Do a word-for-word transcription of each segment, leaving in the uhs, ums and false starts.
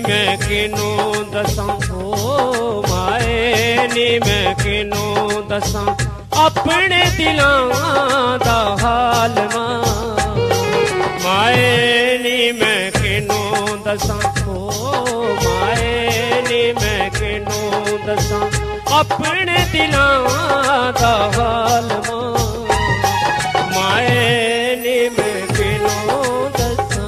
मैं किनू दसां ओ माए नी मैं किनू दसां अपने दिलां दा हाल माए नी मैं किनू दसां ओ माए नी मैं किनू दसां अपने दिलां दा हाल माए नी मैं किनू दसां।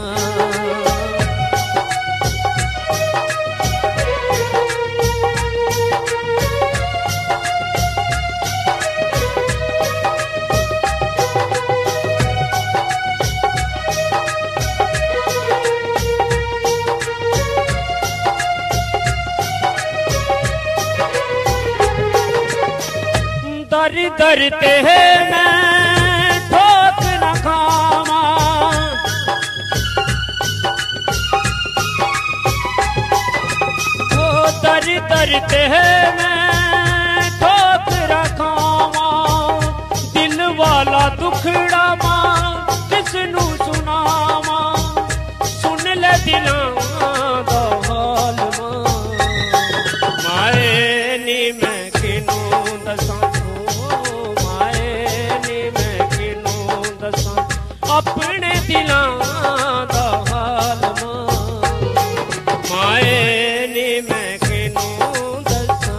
दर दर ते मैं ठोक न खावा ओ दर दर ते मैं ठोक न खावा दिल वाला दुखड़ा मां किसनू सुनावा सुन ले दिलां दा हाल माए नी मैं किनू दसां अपने दिलां दा हाल माए नी मैं किनू दसां।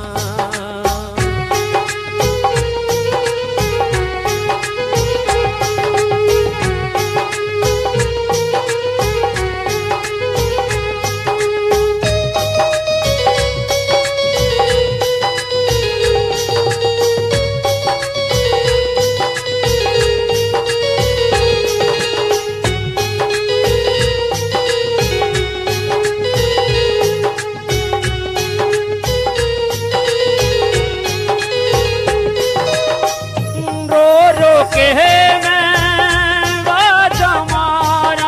के मैं वाजा मारा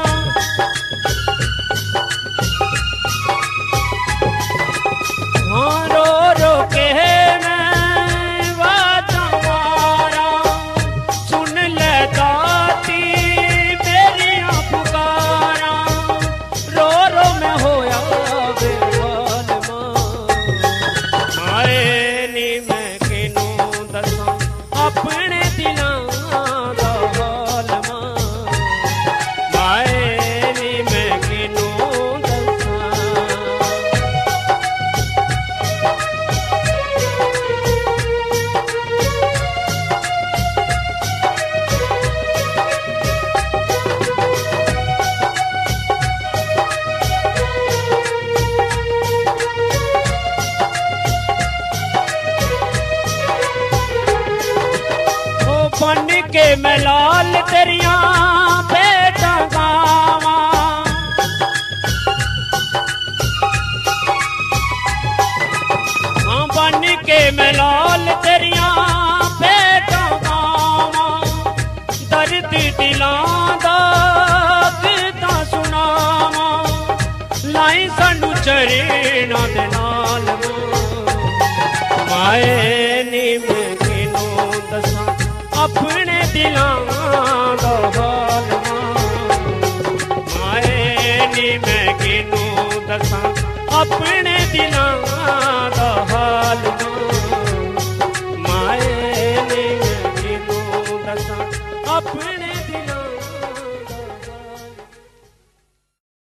हाँ रो रो के मैं वाजा मारा सुन ले दाती मेरी पुकारा रो रो मैं होया बेहाल माए नी मैं किनू दसां अपने दिलां दा हाल माए नी मैं किनू दसां। बन के मैं लाल तेरिया बेटा गावा हाँ बन के मैं लाल तेरिया बेटा गावा दर्द दिलां दा किता सुनावा लाई सानू चरणा दे नाल माए नी मैं किनू दसां अपने दिलां दा हाल माए नी मैं किनू दसां अपने दिलां दा हाल।